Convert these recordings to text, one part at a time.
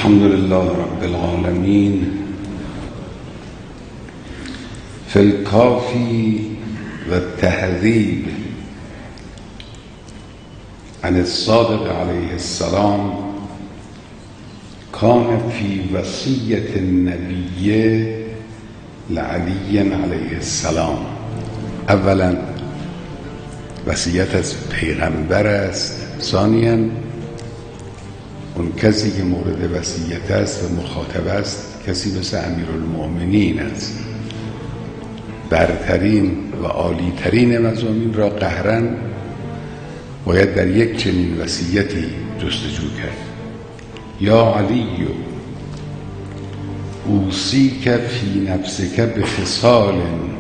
الحمد لله رب العالمين في الكافي والتهذيب عن الصادق عليه السلام كان في وصية النبي لعلي عليه السلام. اولا وصیت از پیغمبر است، ثانیاً اون کسی که مورد وصیت است و مخاطب است کسی مثل امیرالمؤمنین است. برترین و عالیترین مضامین را قهراً باید در یک چنین وصیتی جستجو کرد. یا علی اوصیک فی نفسک بخصال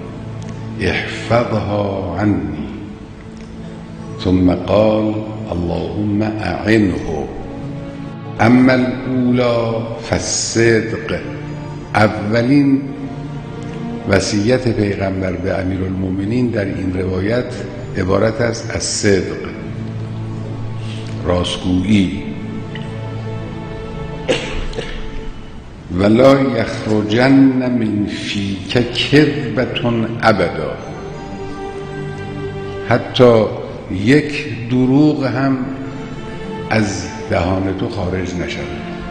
احفظها عنی، ثم قال اللهم اعنه. اما الاولی فالصدق. اولین وصیت پیغمبر به امیرالمؤمنین در این روایت عبارت است از صدق، راستگویی. ولا یخرجن من فیک کذبة ابدا. حتی یک دروغ هم از دهان تو خارج نشود.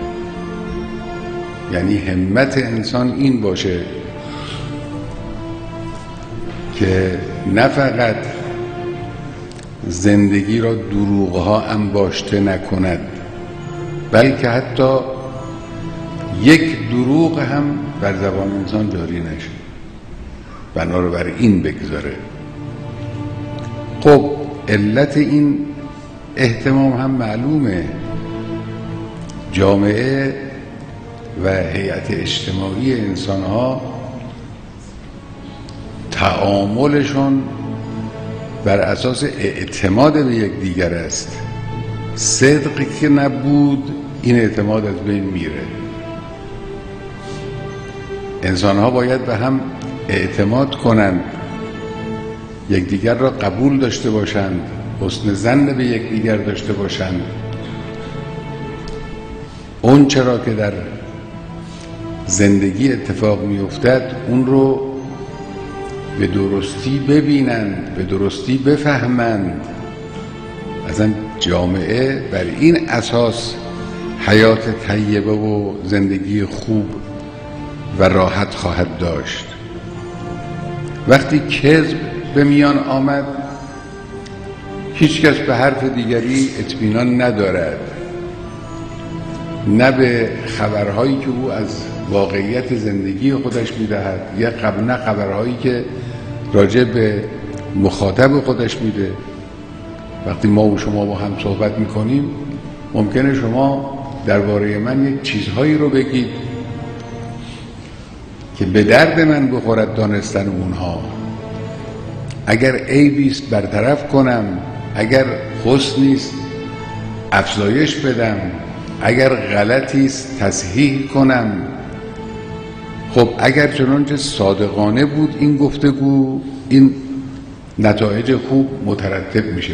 یعنی همت انسان این باشه که نه فقط زندگی را دروغها انباشته نکند، بلکه حتی یک دروغ هم بر زبان انسان جاری نشه، بنا رو بر این بگذاره. خب علت این اهتمام هم معلومه. جامعه و هیئت اجتماعی انسان‌ها تعاملشون بر اساس اعتماد به یکدیگر است. صدقی که نبود این اعتماد از بین میره. انسان‌ها باید به هم اعتماد کنند، یکدیگر را قبول داشته باشند، حسن ظن به یکدیگر داشته باشند. اون چرا که در زندگی اتفاق میافتد اون رو به درستی ببینند، به درستی بفهمند. اصلا جامعه بر این اساس حیات طیبه و زندگی خوب و راحت خواهد داشت. وقتی کذب به میان آمد هیچ کس به حرف دیگری اطمینان ندارد، نه به خبرهایی که او از واقعیت زندگی خودش میدهد، یا نه خبرهایی که راجع به مخاطب خودش میده. وقتی ما و شما با هم صحبت میکنیم ممکنه شما درباره من یک چیزهایی رو بگید که به درد من بخورد دانستن اونها. اگر عیبیست برطرف کنم، اگر حسنیست افزایش بدم، اگر غلطیست تصحیح کنم. خب اگر چنانچه صادقانه بود این گفتگو، این نتایج خوب مترتب میشه.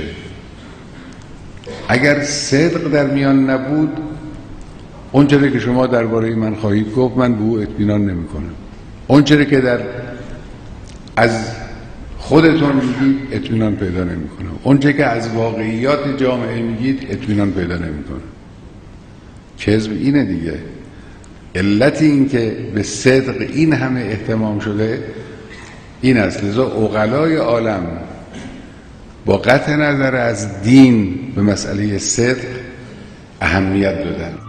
اگر صدق در میان نبود اون چیزی که شما درباره من خواهید گفت من به او اطمینان نمیکنم. اون چیزی که از خودتون میگید اطمینان پیدا نمیکنم. اون چیزی که از واقعیات جامعه میگید اطمینان پیدا نمیکنم. کذب اینه دیگه. علت این که به صدق این همه اهتمام شده این است. لذا عقلای عالم با قطع نظر از دین به مسئله صدق اهمیت دادن.